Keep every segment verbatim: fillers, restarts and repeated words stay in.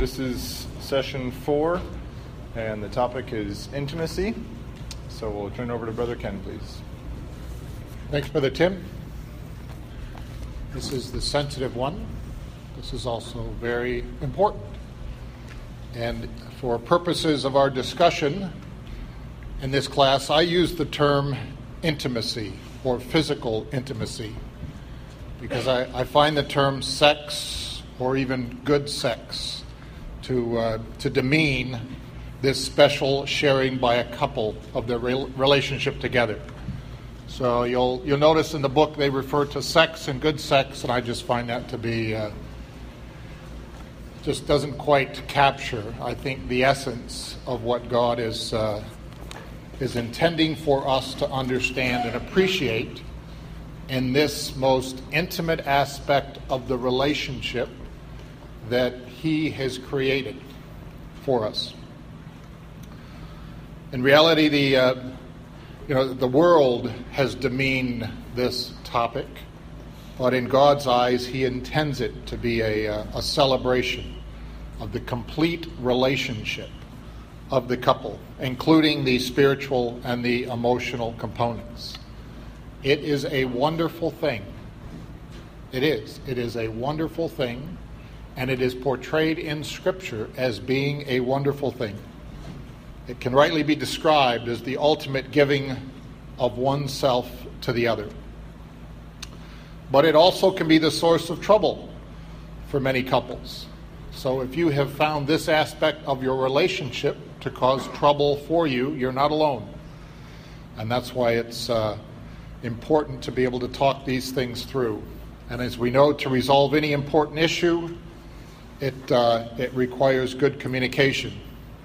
This is session four, and the topic is intimacy. So we'll turn it over to Brother Ken, please. Thanks, Brother Tim. This is the sensitive one. This is also very important. And for purposes of our discussion in this class, I use the term intimacy or physical intimacy because I, I find the term sex or even good sex to uh, to demean this special sharing by a couple of their re- relationship together. So you'll you'll notice in the book they refer to sex and good sex, and I just find that to be uh, just doesn't quite capture, I think, the essence of what God is uh, is intending for us to understand and appreciate in this most intimate aspect of the relationship that He has created for us. In reality, the uh, you know the world has demeaned this topic, but in God's eyes, He intends it to be a, a celebration of the complete relationship of the couple, including the spiritual and the emotional components. It is a wonderful thing. It is. It is a wonderful thing, and it is portrayed in Scripture as being a wonderful thing. It can rightly be described as the ultimate giving of oneself to the other. But it also can be the source of trouble for many couples. So if you have found this aspect of your relationship to cause trouble for you, you're not alone. And that's why it's uh, important to be able to talk these things through. And as we know, to resolve any important issue, it uh, it requires good communication.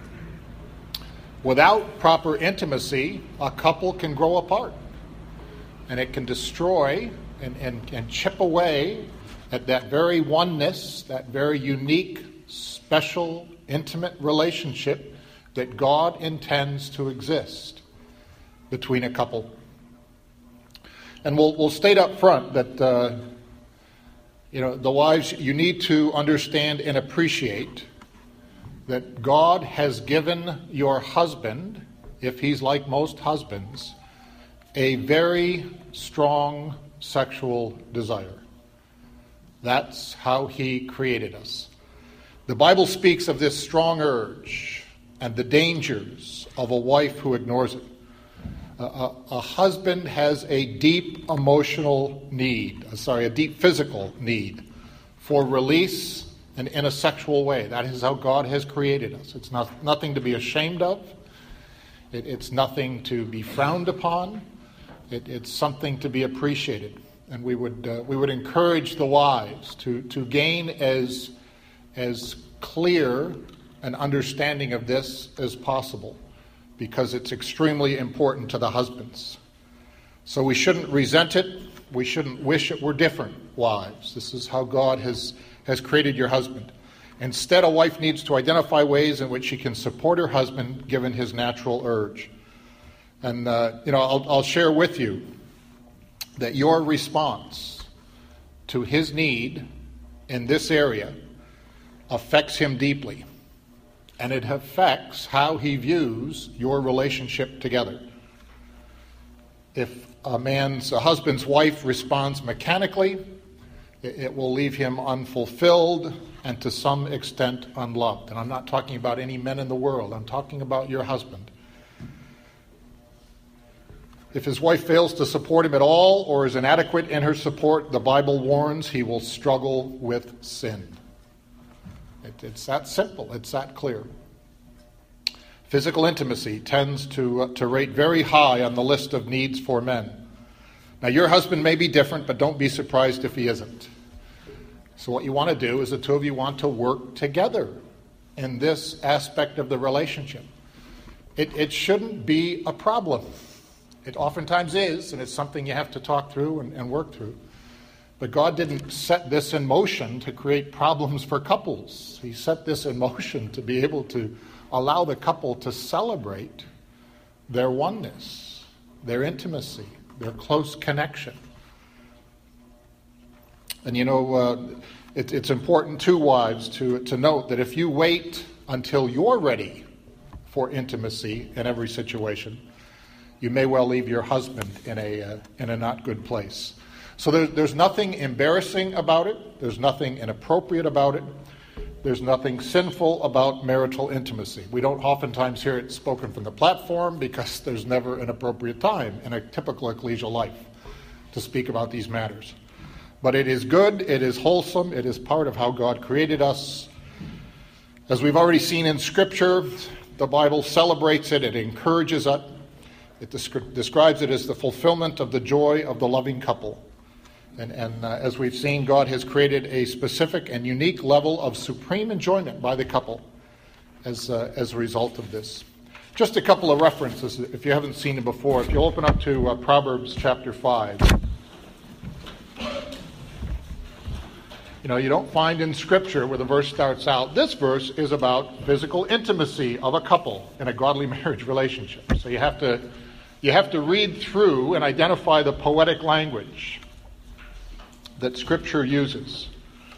Without proper intimacy, a couple can grow apart. And it can destroy and, and, and chip away at that very oneness, that very unique, special, intimate relationship that God intends to exist between a couple. And we'll we'll state up front that uh, you know the wives, you need to understand and appreciate that God has given your husband, if he's like most husbands, a very strong sexual desire. That's how He created us. The Bible speaks of this strong urge and the dangers of a wife who ignores it. A, a, a husband has a deep emotional need, sorry, a deep physical need for release and in a sexual way. That is how God has created us. It's not nothing to be ashamed of. It, it's nothing to be frowned upon. It, it's something to be appreciated. And we would uh, we would encourage the wives to, to gain as as clear an understanding of this as possible, because it's extremely important to the husbands. So we shouldn't resent it. We shouldn't wish it were different, wives. This is how God has, has created your husband. Instead, a wife needs to identify ways in which she can support her husband given his natural urge. And, uh, you know, I'll, I'll share with you that your response to his need in this area affects him deeply. And it affects how he views your relationship together. If a man's, a husband's wife responds mechanically, it, it will leave him unfulfilled and to some extent unloved. And I'm not talking about any men in the world. I'm talking about your husband. If his wife fails to support him at all or is inadequate in her support, the Bible warns he will struggle with sin. It, it's that simple. It's that clear. Physical intimacy tends to uh, to rate very high on the list of needs for men. Now, your husband may be different, but don't be surprised if he isn't. So what you want to do is the two of you want to work together in this aspect of the relationship. It, it shouldn't be a problem. It oftentimes is, and it's something you have to talk through and, and work through. But God didn't set this in motion to create problems for couples. He set this in motion to be able to allow the couple to celebrate their oneness, their intimacy, their close connection. And you know, uh, it, it's important, too, wives, to, to note that if you wait until you're ready for intimacy in every situation, you may well leave your husband in a uh, in a not good place. So there, there's nothing embarrassing about it. There's nothing inappropriate about it. There's nothing sinful about marital intimacy. We don't oftentimes hear it spoken from the platform because there's never an appropriate time in a typical ecclesial life to speak about these matters. But it is good, it is wholesome, it is part of how God created us. As we've already seen in Scripture, the Bible celebrates it, it encourages it. It descri- describes it as the fulfillment of the joy of the loving couple. And, and uh, as we've seen, God has created a specific and unique level of supreme enjoyment by the couple as, uh, as a result of this. Just a couple of references, if you haven't seen it before. If you'll open up to uh, Proverbs chapter five. You know, you don't find in Scripture where the verse starts out, this verse is about physical intimacy of a couple in a godly marriage relationship. So you have to You have to read through and identify the poetic language that Scripture uses.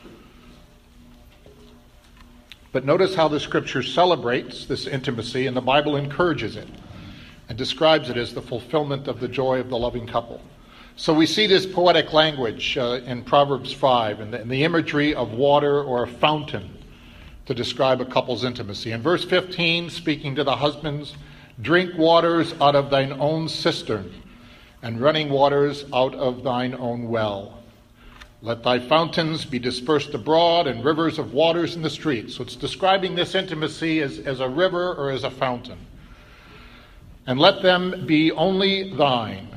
But notice how the Scripture celebrates this intimacy, and the Bible encourages it and describes it as the fulfillment of the joy of the loving couple. So we see this poetic language uh, in Proverbs five, and the, and the imagery of water or a fountain to describe a couple's intimacy. In verse fifteen, speaking to the husbands, drink waters out of thine own cistern, and running waters out of thine own well. Let thy fountains be dispersed abroad, and rivers of waters in the streets. So it's describing this intimacy as, as a river or as a fountain. And let them be only thine,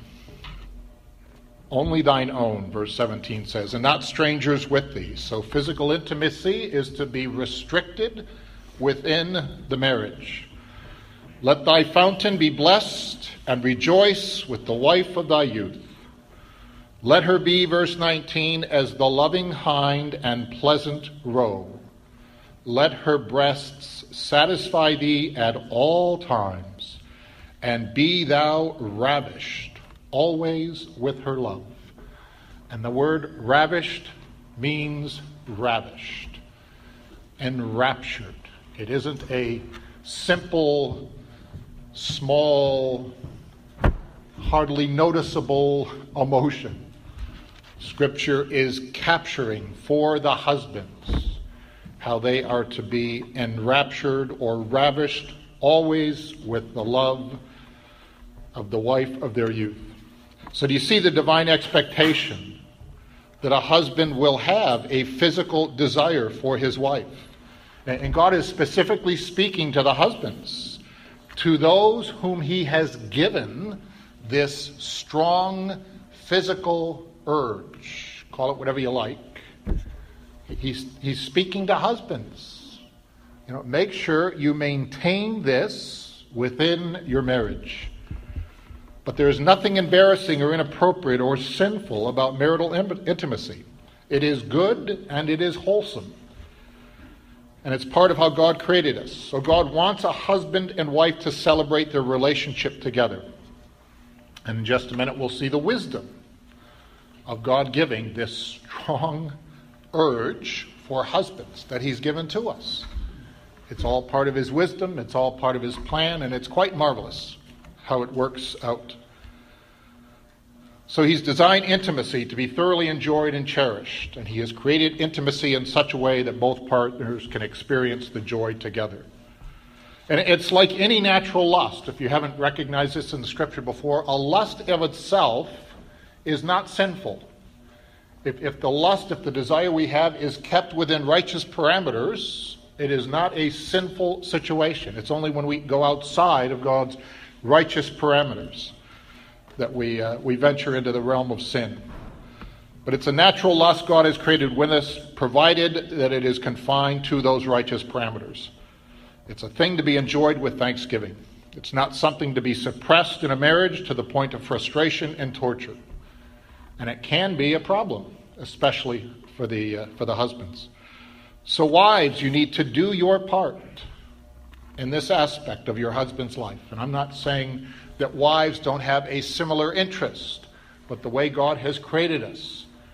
only thine own, verse seventeen says, and not strangers with thee. So physical intimacy is to be restricted within the marriage. Let thy fountain be blessed, and rejoice with the wife of thy youth. Let her be, verse nineteen, as the loving hind and pleasant roe. Let her breasts satisfy thee at all times, and be thou ravished always with her love. And the word ravished means ravished, enraptured. It isn't a simple, small, hardly noticeable emotion. Scripture is capturing for the husbands how they are to be enraptured or ravished always with the love of the wife of their youth. So do you see the divine expectation that a husband will have a physical desire for his wife? And God is specifically speaking to the husbands, to those whom he has given this strong physical urge. Call it whatever you like. He's, he's speaking to husbands. You know, make sure you maintain this within your marriage. But there is nothing embarrassing or inappropriate or sinful about marital intimacy. It is good and it is wholesome. And it's part of how God created us. So God wants a husband and wife to celebrate their relationship together. And in just a minute we'll see the wisdom of God giving this strong urge for husbands that he's given to us. It's all part of his wisdom, it's all part of his plan, and it's quite marvelous how it works out. So he's designed intimacy to be thoroughly enjoyed and cherished, and he has created intimacy in such a way that both partners can experience the joy together. And it's like any natural lust. If you haven't recognized this in the Scripture before, a lust of itself is not sinful. If, if the lust, if the desire we have is kept within righteous parameters, it is not a sinful situation. It's only when we go outside of God's righteous parameters that we uh, we venture into the realm of sin. But it's a natural lust God has created with us, provided that it is confined to those righteous parameters. It's a thing to be enjoyed with thanksgiving. It's not something to be suppressed in a marriage to the point of frustration and torture. And it can be a problem, especially for the uh, for the husbands. So wives, you need to do your part in this aspect of your husband's life. And I'm not saying that wives don't have a similar interest, but the way God has created us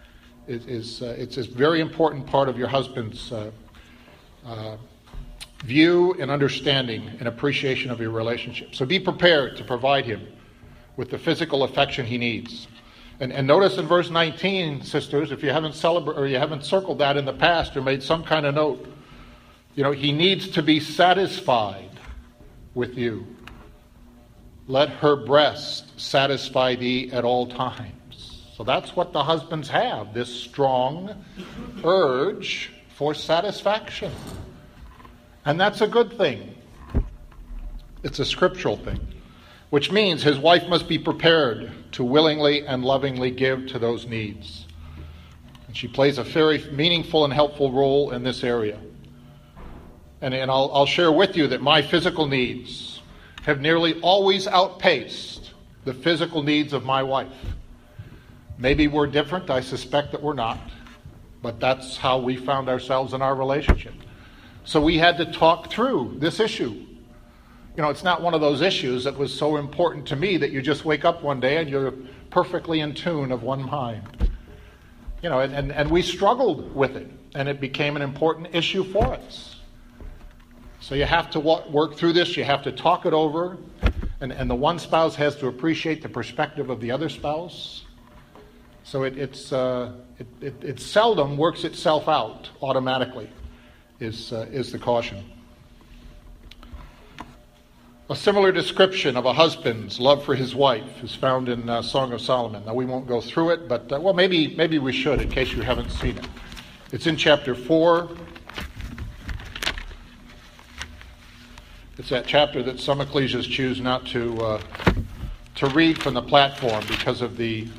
is, is uh, it's a very important part of your husband's uh, uh, view and understanding and appreciation of your relationship. So be prepared to provide him with the physical affection he needs. And, and notice in verse nineteen, sisters, if you haven't celebrated or you haven't circled that in the past or made some kind of note, you know, he needs to be satisfied with you. Let her breast satisfy thee at all times. So that's what the husbands have, this strong urge for satisfaction. And that's a good thing. It's a scriptural thing, which means his wife must be prepared to willingly and lovingly give to those needs. And she plays a very meaningful and helpful role in this area. And, and I'll, I'll share with you that my physical needs have nearly always outpaced the physical needs of my wife. Maybe we're different. I suspect that we're not. But that's how we found ourselves in our relationship. So we had to talk through this issue. You know, it's not one of those issues that was so important to me that you just wake up one day and you're perfectly in tune of one mind. You know, and, and, and we struggled with it, and it became an important issue for us. So you have to walk, work through this, you have to talk it over, and, and the one spouse has to appreciate the perspective of the other spouse. So it, it's, uh, it, it, it seldom works itself out automatically, is, uh, is the caution. A similar description of a husband's love for his wife is found in uh, Song of Solomon. Now we won't go through it, but uh, well, maybe maybe we should in case you haven't seen it. It's in chapter four. It's that chapter that some ecclesias choose not to uh, to read from the platform because of the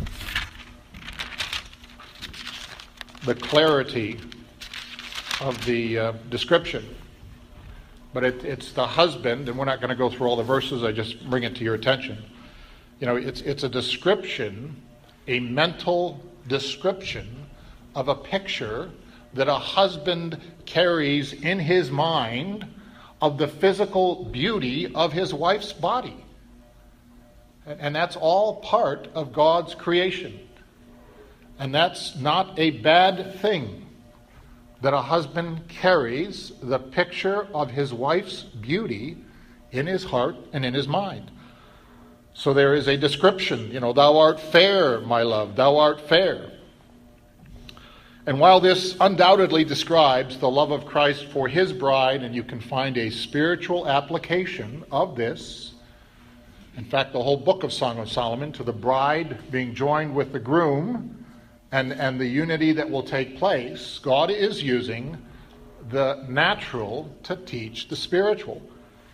the clarity of the uh, description. But it, it's the husband, and we're not going to go through all the verses, I just bring it to your attention. You know, it's it's a description, a mental description of a picture that a husband carries in his mind of the physical beauty of his wife's body. And, and that's all part of God's creation. And that's not a bad thing, that a husband carries the picture of his wife's beauty in his heart and in his mind. So there is a description, you know, thou art fair, my love, thou art fair. And while this undoubtedly describes the love of Christ for his bride, and you can find a spiritual application of this, in fact, the whole book of Song of Solomon, to the bride being joined with the groom, And, and the unity that will take place, God is using the natural to teach the spiritual.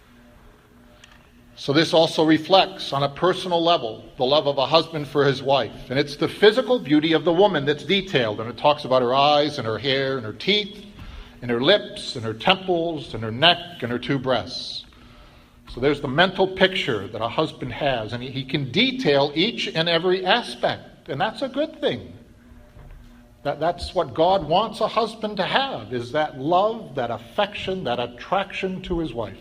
So this also reflects on a personal level the love of a husband for his wife. And it's the physical beauty of the woman that's detailed. And it talks about her eyes and her hair and her teeth and her lips and her temples and her neck and her two breasts. So there's the mental picture that a husband has. And he, he can detail each and every aspect. And that's a good thing. That, that's what God wants a husband to have, is that love, that affection, that attraction to his wife.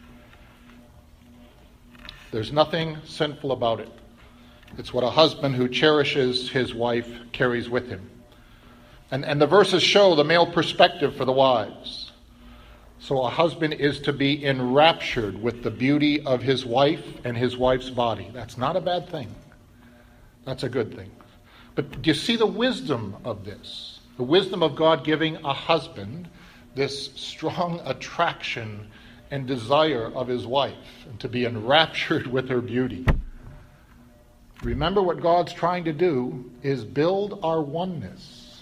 There's nothing sinful about it. It's what a husband who cherishes his wife carries with him. And, and the verses show the male perspective for the wives. So a husband is to be enraptured with the beauty of his wife and his wife's body. That's not a bad thing. That's a good thing. But do you see the wisdom of this? The wisdom of God giving a husband this strong attraction and desire of his wife, and to be enraptured with her beauty. Remember, what God's trying to do is build our oneness.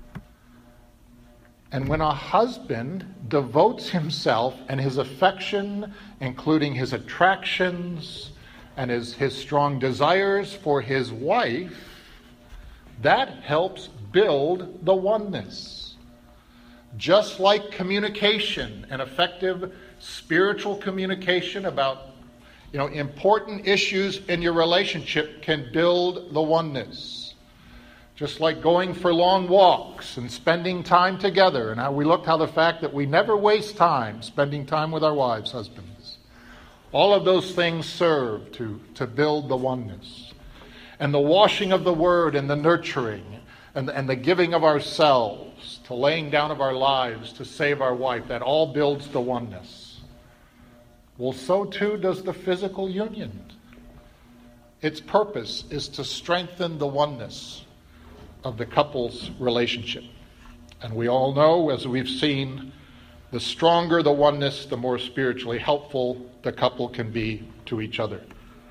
And when a husband devotes himself and his affection, including his attractions and his, his strong desires for his wife, that helps build the oneness. Just like communication and effective spiritual communication about, you know, important issues in your relationship can build the oneness. Just like going for long walks and spending time together. And how we looked how the fact that we never waste time spending time with our wives, husbands. All of those things serve to, to build the oneness. And the washing of the word and the nurturing and, and the giving of ourselves, to laying down of our lives to save our wife, that all builds the oneness. Well, so too does the physical union. Its purpose is to strengthen the oneness of the couple's relationship. And we all know, as we've seen, the stronger the oneness, the more spiritually helpful the couple can be to each other.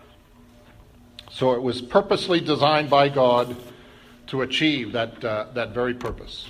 So it was purposely designed by God to achieve that, uh, that very purpose.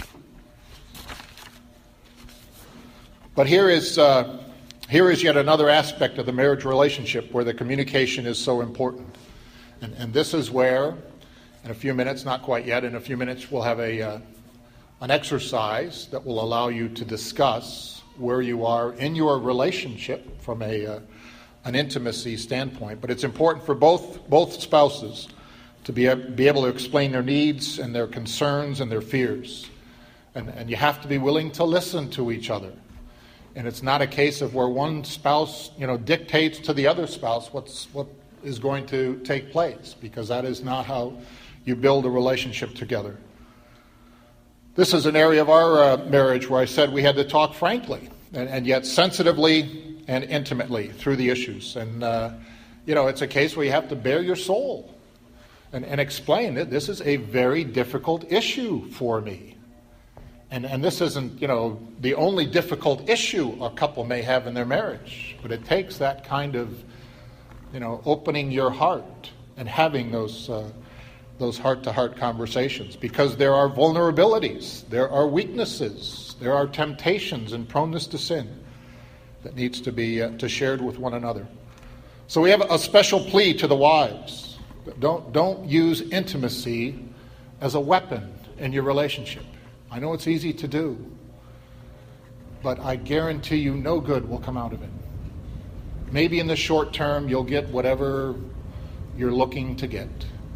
But here is, uh, here is yet another aspect of the marriage relationship where the communication is so important. And, and this is where, in a few minutes, not quite yet, in a few minutes we'll have a uh, an exercise that will allow you to discuss where you are in your relationship from a uh, an intimacy standpoint. But it's important for both both spouses to be, be able to explain their needs and their concerns and their fears. And, and you have to be willing to listen to each other. And it's not a case of where one spouse, you know, dictates to the other spouse what's what is going to take place, because that is not how you build a relationship together. This is an area of our uh, marriage where I said we had to talk frankly and, and yet sensitively and intimately through the issues. And, uh, you know, it's a case where you have to bare your soul and, and explain that this is a very difficult issue for me. And, and this isn't, you know, the only difficult issue a couple may have in their marriage. But it takes that kind of, you know, opening your heart and having those uh, those heart-to-heart conversations, because there are vulnerabilities, there are weaknesses, there are temptations and proneness to sin that needs to be uh, to shared with one another. So we have a special plea to the wives. Don't, don't use intimacy as a weapon in your relationship. I know it's easy to do, but I guarantee you no good will come out of it. Maybe in the short term you'll get whatever you're looking to get.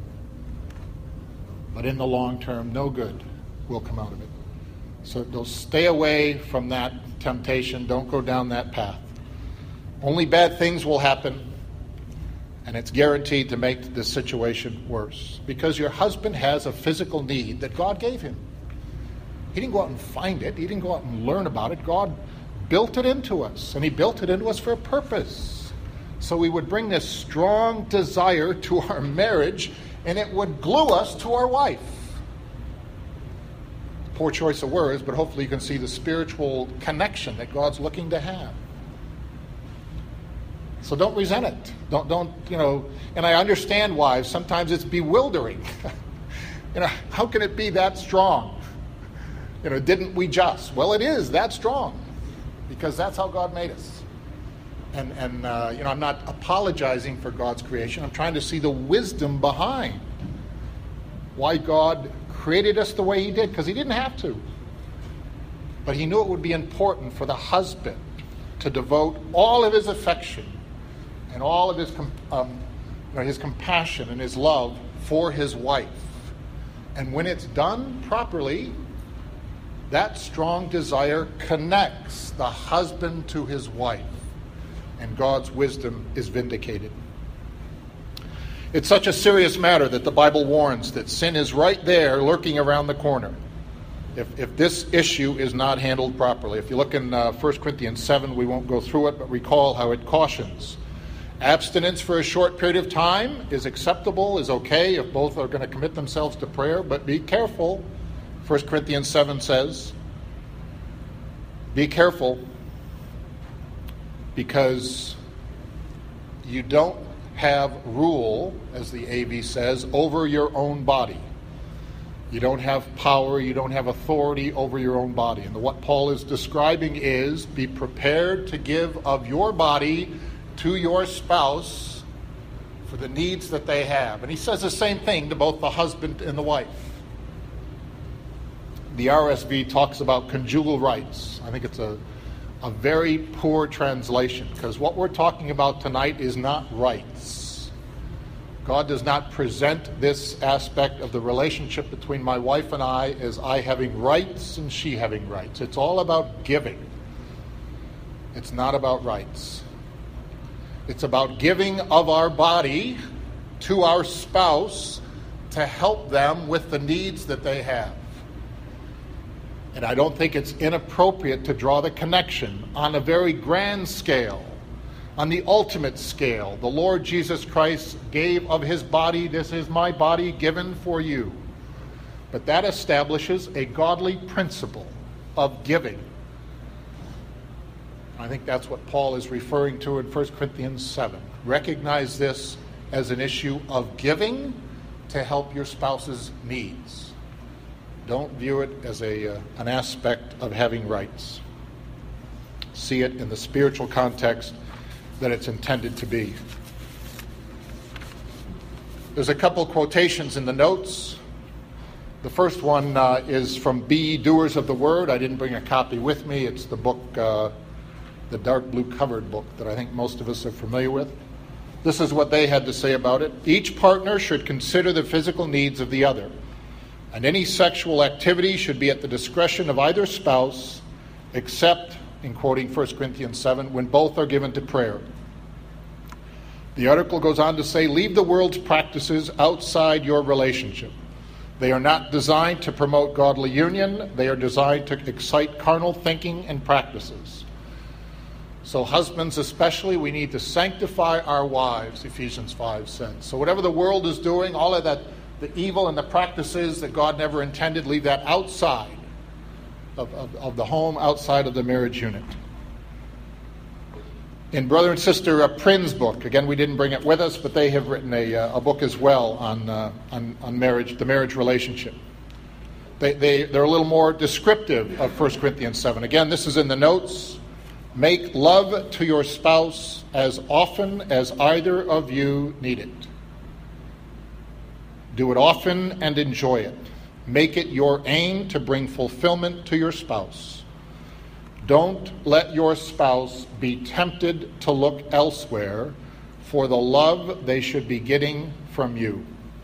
But in the long term, no good will come out of it. So they'll stay away from that temptation. Don't go down that path. Only bad things will happen, and it's guaranteed to make the situation worse. Because your husband has a physical need that God gave him. He didn't go out and find it. He didn't go out and learn about it. God built it into us, and he built it into us for a purpose. So we would bring this strong desire to our marriage, and it would glue us to our wife. Poor choice of words, but hopefully you can see the spiritual connection that God's looking to have. So don't resent it. Don't, don't, you know, and I understand wives, sometimes it's bewildering. You know, how can it be that strong? You know, didn't we just? Well, it is that strong, because that's how God made us. And, and uh, you know, I'm not apologizing for God's creation. I'm trying to see the wisdom behind why God created us the way he did, because he didn't have to. But he knew it would be important for the husband to devote all of his affection and all of his, um, you know, his compassion and his love for his wife. And when it's done properly, that strong desire connects the husband to his wife, and God's wisdom is vindicated. It's such a serious matter that the Bible warns that sin is right there lurking around the corner if, if this issue is not handled properly. If you look in uh, First Corinthians seven, we won't go through it, but recall how it cautions. Abstinence for a short period of time is acceptable, is okay if both are going to commit themselves to prayer, but be careful. First Corinthians seven says, be careful, because you don't have rule, as the A V says, over your own body. You don't have power, you don't have authority over your own body. And what Paul is describing is, be prepared to give of your body to your spouse for the needs that they have. And he says the same thing to both the husband and the wife. The R S V talks about conjugal rights. I think it's a A very poor translation, because what we're talking about tonight is not rights. God does not present this aspect of the relationship between my wife and I as I having rights and she having rights. It's all about giving. It's not about rights. It's about giving of our body to our spouse to help them with the needs that they have. And I don't think it's inappropriate to draw the connection on a very grand scale, on the ultimate scale. The Lord Jesus Christ gave of his body, this is my body given for you. But that establishes a godly principle of giving. I think that's what Paul is referring to in First Corinthians seven. Recognize this as an issue of giving to help your spouse's needs. Don't view it as a uh, an aspect of having rights. See it in the spiritual context that it's intended to be. There's a couple quotations in the notes. The first one uh, is from Be Doers of the Word. I didn't bring a copy with me. It's the book, uh, the dark blue covered book that I think most of us are familiar with. This is what they had to say about it. Each partner should consider the physical needs of the other, and any sexual activity should be at the discretion of either spouse, except, in quoting First Corinthians seven, when both are given to prayer. The article goes on to say, leave the world's practices outside your relationship. They are not designed to promote godly union. They are designed to excite carnal thinking and practices. So husbands especially, we need to sanctify our wives, Ephesians five says. So whatever the world is doing, all of that, the evil and the practices that God never intended, leave that outside of, of, of the home, outside of the marriage unit. In Brother and Sister uh, Prin's book, again, we didn't bring it with us, but they have written a, uh, a book as well on, uh, on on marriage, the marriage relationship. They, they, they're a little more descriptive of First Corinthians seven. Again, this is in the notes. Make love to your spouse as often as either of you need it. Do it often and enjoy it. Make it your aim to bring fulfillment to your spouse. Don't let your spouse be tempted to look elsewhere for the love they should be getting from you.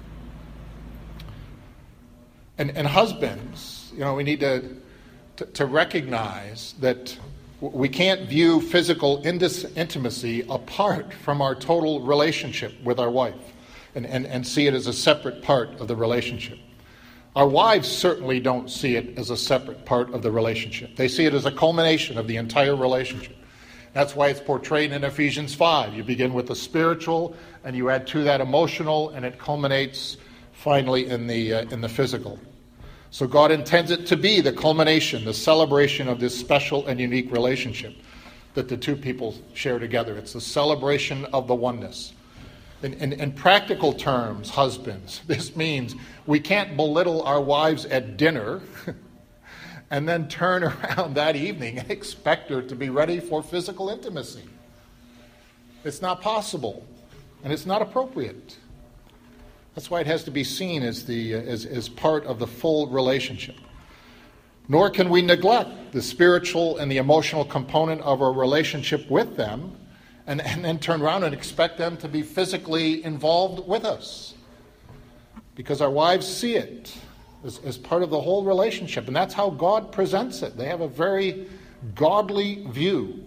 And, and husbands, you know, we need to, to, to recognize that we can't view physical intimacy apart from our total relationship with our wife and, and, and see it as a separate part of the relationship. Our wives certainly don't see it as a separate part of the relationship. They see it as a culmination of the entire relationship. That's why it's portrayed in Ephesians five. You begin with the spiritual, and you add to that emotional, and it culminates finally in the uh, in the physical. So God intends it to be the culmination, the celebration of this special and unique relationship that the two people share together. It's the celebration of the oneness. In, in, in practical terms, husbands, this means we can't belittle our wives at dinner and then turn around that evening and expect her to be ready for physical intimacy. It's not possible, and it's not appropriate. That's why it has to be seen as the as, as part of the full relationship. Nor can we neglect the spiritual and the emotional component of our relationship with them and, and then turn around and expect them to be physically involved with us. Because our wives see it as, as part of the whole relationship. And that's how God presents it. They have a very godly view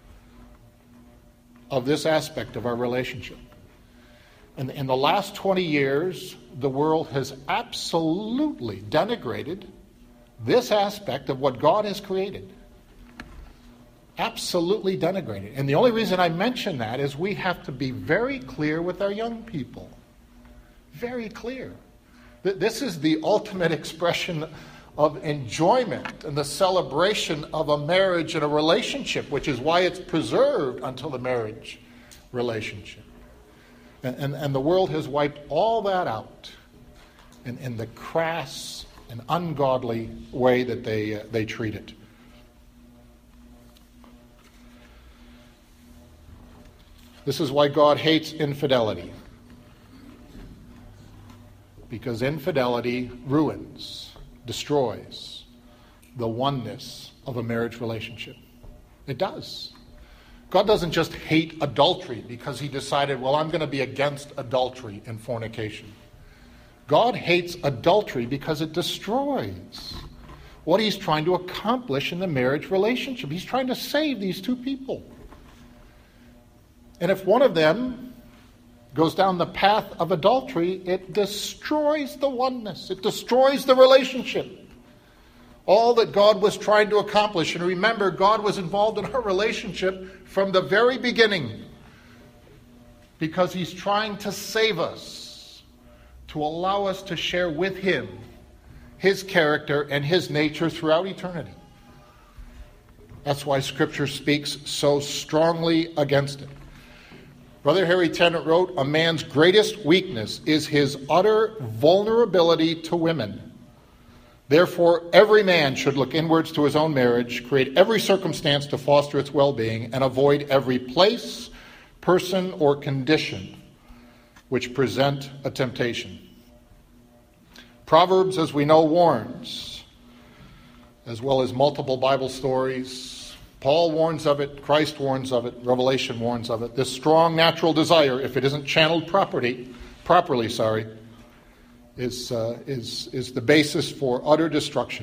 of this aspect of our relationship. And in the last twenty years, the world has absolutely denigrated this aspect of what God has created. Absolutely denigrated. And the only reason I mention that is we have to be very clear with our young people. Very clear. This is the ultimate expression of enjoyment and the celebration of a marriage and a relationship, which is why it's preserved until the marriage relationship. And, and, and the world has wiped all that out in, in the crass and ungodly way that they uh, they treat it. This is why God hates infidelity. Because infidelity ruins, destroys the oneness of a marriage relationship. It does. God doesn't just hate adultery because he decided, well, I'm going to be against adultery and fornication. God hates adultery because it destroys what he's trying to accomplish in the marriage relationship. He's trying to save these two people. And if one of them goes down the path of adultery, it destroys the oneness. It destroys the relationship. All that God was trying to accomplish. And remember, God was involved in our relationship from the very beginning, because he's trying to save us, to allow us to share with him his character and his nature throughout eternity. That's why Scripture speaks so strongly against it. Brother Harry Tennant wrote, "A man's greatest weakness is his utter vulnerability to women. Therefore, every man should look inwards to his own marriage, create every circumstance to foster its well-being, and avoid every place, person, or condition which present a temptation." Proverbs, as we know, warns, as well as multiple Bible stories. Paul warns of it, Christ warns of it, Revelation warns of it. This strong natural desire, if it isn't channeled properly, properly, sorry, is, uh, is, is the basis for utter destruction.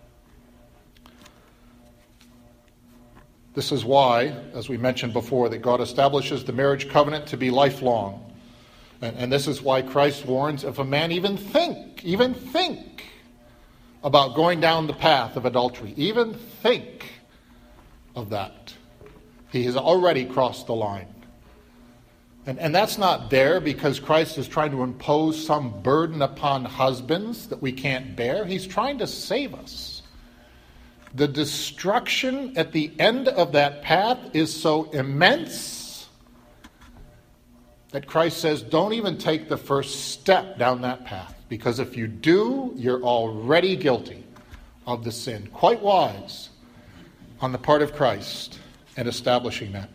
This is why, as we mentioned before, that God establishes the marriage covenant to be lifelong. And, and this is why Christ warns, if a man even think, even think about going down the path of adultery, even think of that, he has already crossed the line. And, and that's not there because Christ is trying to impose some burden upon husbands that we can't bear. He's trying to save us. The destruction at the end of that path is so immense that Christ says, don't even take the first step down that path, because if you do, you're already guilty of the sin. Quite wise on the part of Christ in establishing that.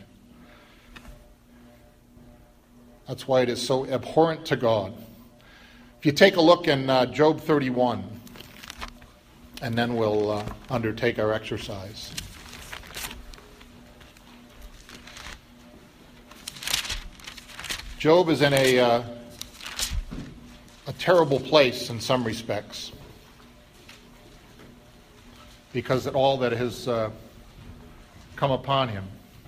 That's why it is so abhorrent to God. If you take a look in uh, Job thirty-one, and then we'll uh, undertake our exercise. Job is in a, uh, a terrible place in some respects, because of all that has uh, come upon him.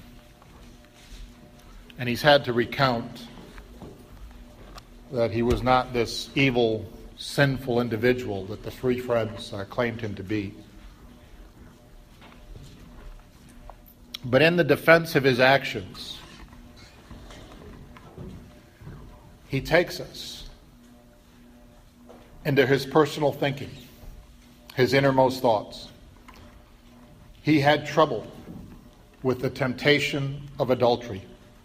And he's had to recount that he was not this evil, sinful individual that the three friends uh, claimed him to be. But in the defense of his actions, he takes us into his personal thinking, his innermost thoughts. He had trouble with the temptation of adultery.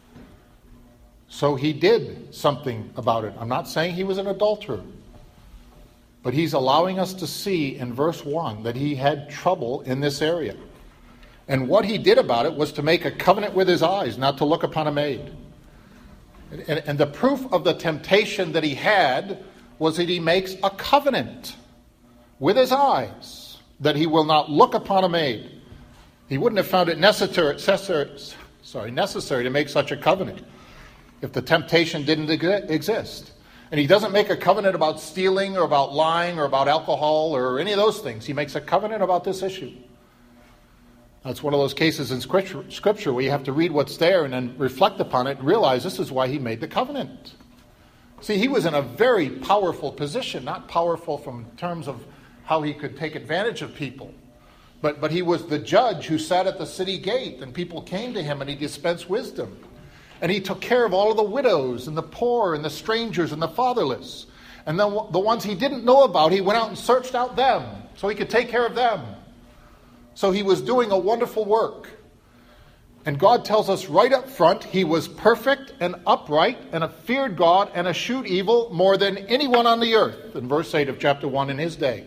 So he did something about it. I'm not saying he was an adulterer, but he's allowing us to see in verse one that he had trouble in this area. And what he did about it was to make a covenant with his eyes, not to look upon a maid. And, and the proof of the temptation that he had was that he makes a covenant with his eyes that he will not look upon a maid. He wouldn't have found it necessary, necessary, sorry, necessary to make such a covenant if the temptation didn't exist. And he doesn't make a covenant about stealing or about lying or about alcohol or any of those things. He makes a covenant about this issue. That's one of those cases in Scripture, scripture where you have to read what's there and then reflect upon it and realize this is why he made the covenant. See, he was in a very powerful position, not powerful from terms of how he could take advantage of people, but, but he was the judge who sat at the city gate, and people came to him and he dispensed wisdom. And he took care of all of the widows and the poor and the strangers and the fatherless. And then the ones he didn't know about, he went out and searched out them so he could take care of them. So he was doing a wonderful work. And God tells us right up front, he was perfect and upright and feared God and eschewed evil more than anyone on the earth, in verse eight of chapter one in his day.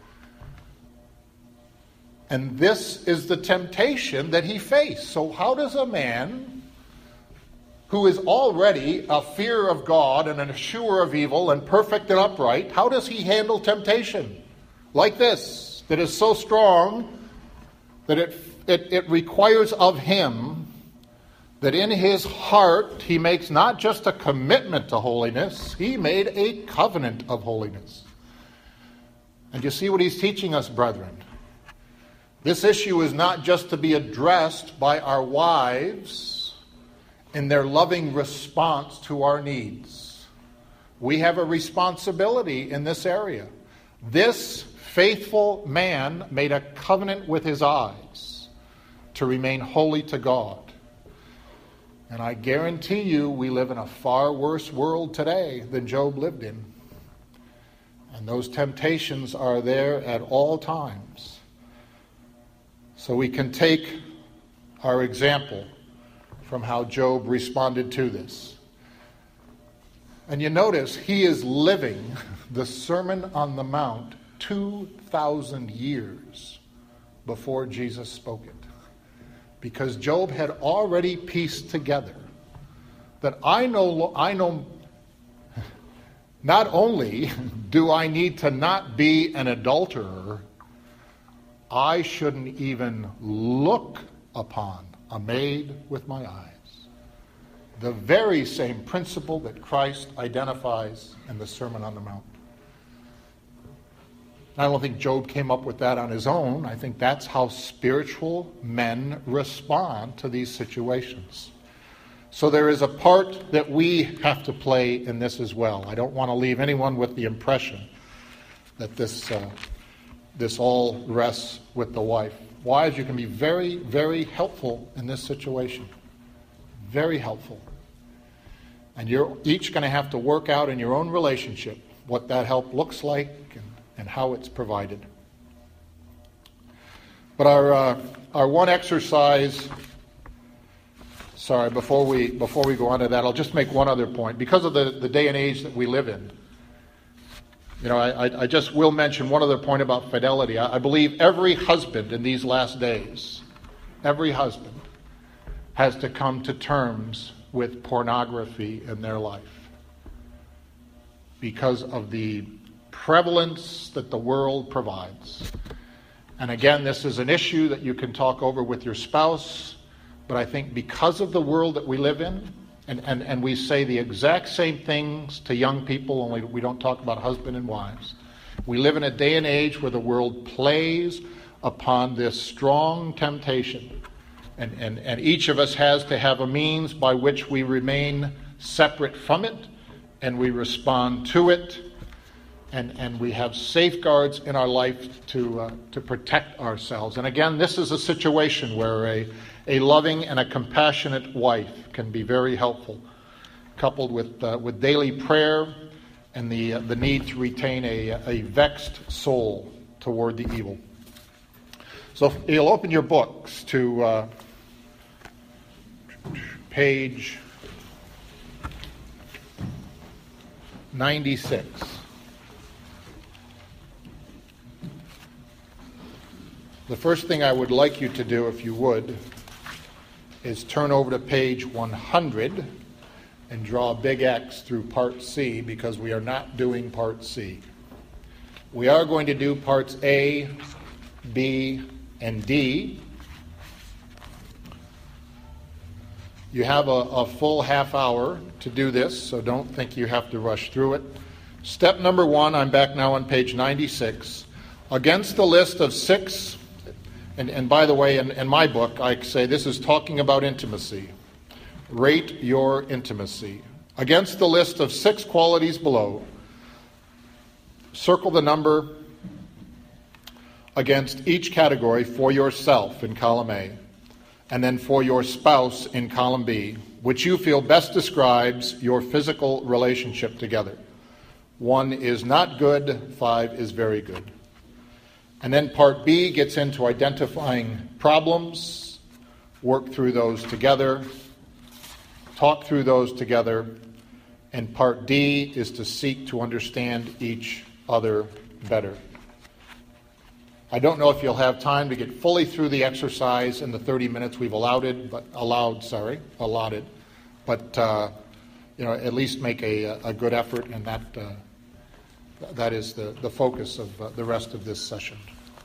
And this is the temptation that he faced. So how does a man who is already a fear of God and an eschewer of evil and perfect and upright, how does he handle temptation like this, that is so strong that it, it, it requires of him that in his heart he makes not just a commitment to holiness, he made a covenant of holiness. And you see what he's teaching us, brethren. This issue is not just to be addressed by our wives in their loving response to our needs. We have a responsibility in this area. This faithful man made a covenant with his eyes to remain holy to God. And I guarantee you we live in a far worse world today than Job lived in. And those temptations are there at all times. So we can take our example from how Job responded to this. And you notice he is living the Sermon on the Mount two thousand years before Jesus spoke it. Because Job had already pieced together that I know, I know, not only do I need to not be an adulterer, I shouldn't even look upon a maid with my eyes. The very same principle that Christ identifies in the Sermon on the Mount. I don't think Job came up with that on his own. I think that's how spiritual men respond to these situations. So there is a part that we have to play in this as well. I don't want to leave anyone with the impression that this uh, this all rests with the wife. Wives, you can be very, very helpful in this situation. Very helpful. And you're each going to have to work out in your own relationship what that help looks like and, and how it's provided. But our uh, our one exercise, sorry, before we before we go on to that, I'll just make one other point. Because of the, the day and age that we live in, you know, I, I just will mention one other point about fidelity. I, I believe every husband in these last days, every husband has to come to terms with pornography in their life because of the prevalence that the world provides. And again, this is an issue that you can talk over with your spouse, but I think because of the world that we live in, and, and, and we say the exact same things to young people, only we don't talk about husband and wives. We live in a day and age where the world plays upon this strong temptation. And, and, and each of us has to have a means by which we remain separate from it, and we respond to it, and, and we have safeguards in our life to uh, to protect ourselves. And again, this is a situation where a, a loving and a compassionate wife can be very helpful, coupled with uh, with daily prayer and the uh, the need to retain a, a vexed soul toward the evil. So if you'll open your books to uh, page ninety-six. The first thing I would like you to do, if you would, is turn over to page one hundred and draw a big X through part C, because we are not doing part C. We are going to do parts A, B, and D. You have a, a full half hour to do this, so don't think you have to rush through it. Step number one, I'm back now on page ninety-six. Against the list of six, and, and by the way, in, in my book, I say this is talking about intimacy. Rate your intimacy. Against the list of six qualities below, circle the number against each category for yourself in column A, and then for your spouse in column B, which you feel best describes your physical relationship together. One is not good, five is very good. And then part B gets into identifying problems, work through those together, talk through those together, and part D is to seek to understand each other better. I don't know if you'll have time to get fully through the exercise in the thirty minutes we've allowed it, but allowed, sorry, allotted, but uh, you know, at least make a, a good effort, and that uh, that is the, the focus of uh, the rest of this session.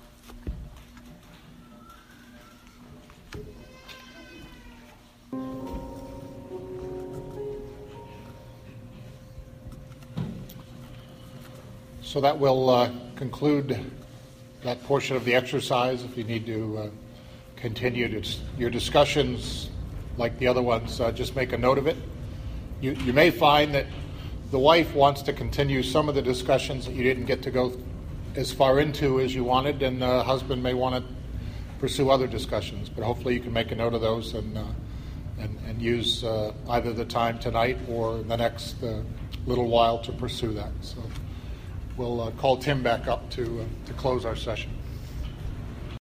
So that will uh, conclude that portion of the exercise. If you need to uh, continue to, your discussions like the other ones, uh, just make a note of it. You, you may find that the wife wants to continue some of the discussions that you didn't get to go as far into as you wanted, and the husband may want to pursue other discussions. But hopefully you can make a note of those and uh, and, and use uh, either the time tonight or the next uh, little while to pursue that. So we'll uh, call Tim back up to uh, to close our session.